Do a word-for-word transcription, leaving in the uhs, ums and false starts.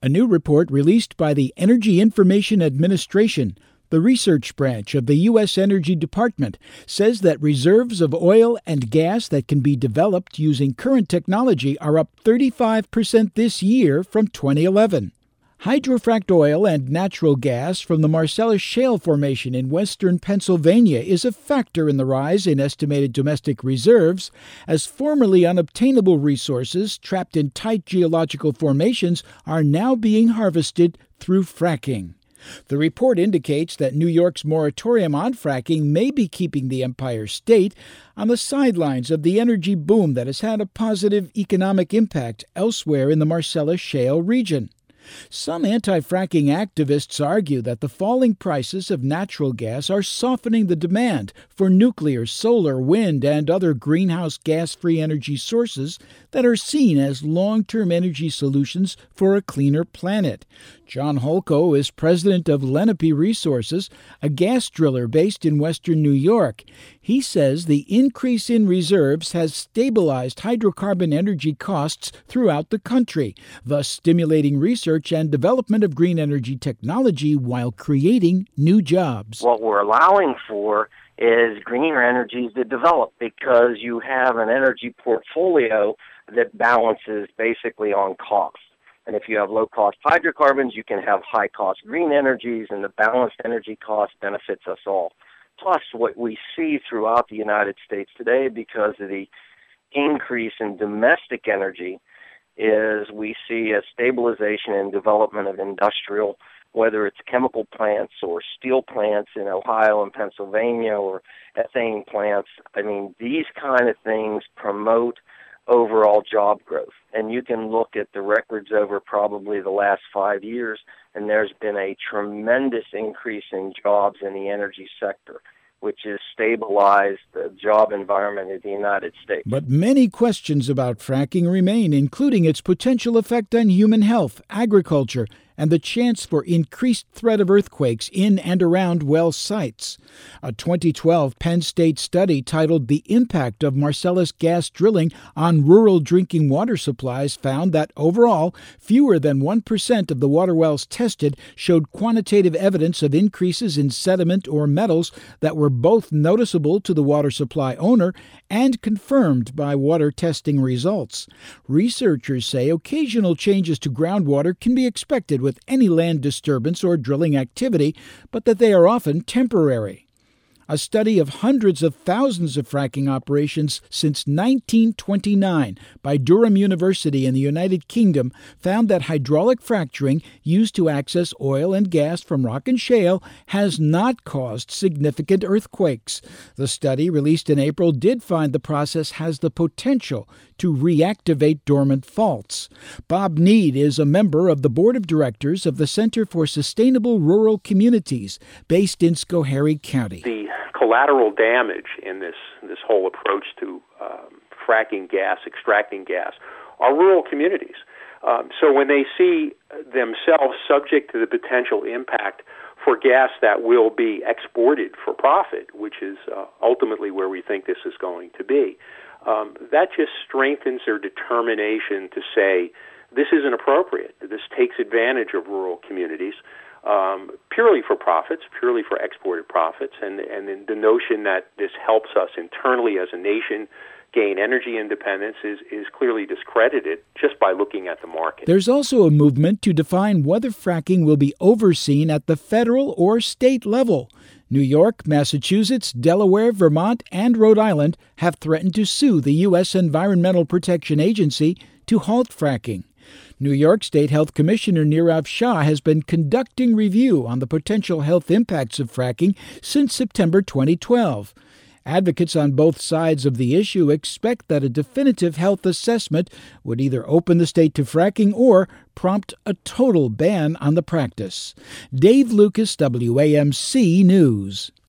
A new report released by the Energy Information Administration, the research branch of the U S Energy Department, says that reserves of oil and gas that can be developed using current technology are up thirty-five percent this year from twenty eleven. Hydrofrac'd oil and natural gas from the Marcellus Shale Formation in western Pennsylvania is a factor in the rise in estimated domestic reserves, as formerly unobtainable resources trapped in tight geological formations are now being harvested through fracking. The report indicates that New York's moratorium on fracking may be keeping the Empire State on the sidelines of the energy boom that has had a positive economic impact elsewhere in the Marcellus Shale region. Some anti-fracking activists argue that the falling prices of natural gas are softening the demand for nuclear, solar, wind, and other greenhouse gas-free energy sources that are seen as long-term energy solutions for a cleaner planet. John Holko is president of Lenape Resources, a gas driller based in western New York. He says the increase in reserves has stabilized hydrocarbon energy costs throughout the country, thus stimulating research and development of green energy technology while creating new jobs. What we're allowing for is greener energies to develop because you have an energy portfolio that balances basically on cost. And if you have low-cost hydrocarbons, you can have high-cost green energies, and the balanced energy cost benefits us all. Plus, what we see throughout the United States today, because of the increase in domestic energy, is we see a stabilization and development of industrial, whether it's chemical plants or steel plants in Ohio and Pennsylvania or ethane plants. I mean, these kind of things promote overall job growth. And you can look at the records over probably the last five years, and there's been a tremendous increase in jobs in the energy sector, which has stabilized the job environment in the United States. But many questions about fracking remain, including its potential effect on human health, agriculture, and the chance for increased threat of earthquakes in and around well sites. A twenty twelve Penn State study titled The Impact of Marcellus Gas Drilling on Rural Drinking Water Supplies found that overall, fewer than one percent of the water wells tested showed quantitative evidence of increases in sediment or metals that were both noticeable to the water supply owner and confirmed by water testing results. Researchers say occasional changes to groundwater can be expected with any land disturbance or drilling activity, but that they are often temporary. A study of hundreds of thousands of fracking operations since nineteen twenty-nine by Durham University in the United Kingdom found that hydraulic fracturing used to access oil and gas from rock and shale has not caused significant earthquakes. The study, released in April, did find the process has the potential to reactivate dormant faults. Bob Need is a member of the board of directors of the Center for Sustainable Rural Communities, based in Schoharie County. The collateral damage in this this whole approach to um, fracking gas, extracting gas, are rural communities. Um, so when they see themselves subject to the potential impact for gas that will be exported for profit, which is uh, ultimately where we think this is going to be, um, that just strengthens their determination to say, this isn't appropriate. This takes advantage of rural communities. Um, purely for profits, purely for exported profits, and and the notion that this helps us internally as a nation gain energy independence is, is clearly discredited just by looking at the market. There's also a movement to define whether fracking will be overseen at the federal or state level. New York, Massachusetts, Delaware, Vermont, and Rhode Island have threatened to sue the U S Environmental Protection Agency to halt fracking. New York State Health Commissioner Nirav Shah has been conducting review on the potential health impacts of fracking since September twenty twelve. Advocates on both sides of the issue expect that a definitive health assessment would either open the state to fracking or prompt a total ban on the practice. Dave Lucas, W A M C News.